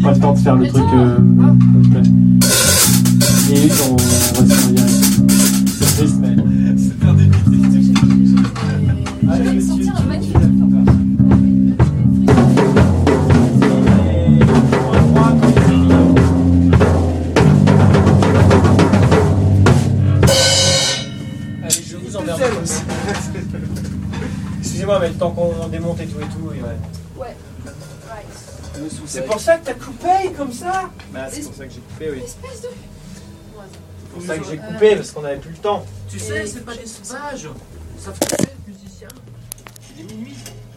pas le temps de faire le truc complet. Et on va se dire. C'est triste, mais. C'est un début. Allez, monsieur. Allez, je vous emmerde. Excusez-moi, mais le temps qu'on démonte et tout, ouais. Ouais. C'est pour ça que t'as coupé comme ça? Bah, c'est pour ça que j'ai coupé, oui. Espèce de... C'est pour ça que j'ai coupé, parce qu'on avait plus le temps. Tu sais, c'est pas des sauvages. Ça fait musicien. Il est minuit.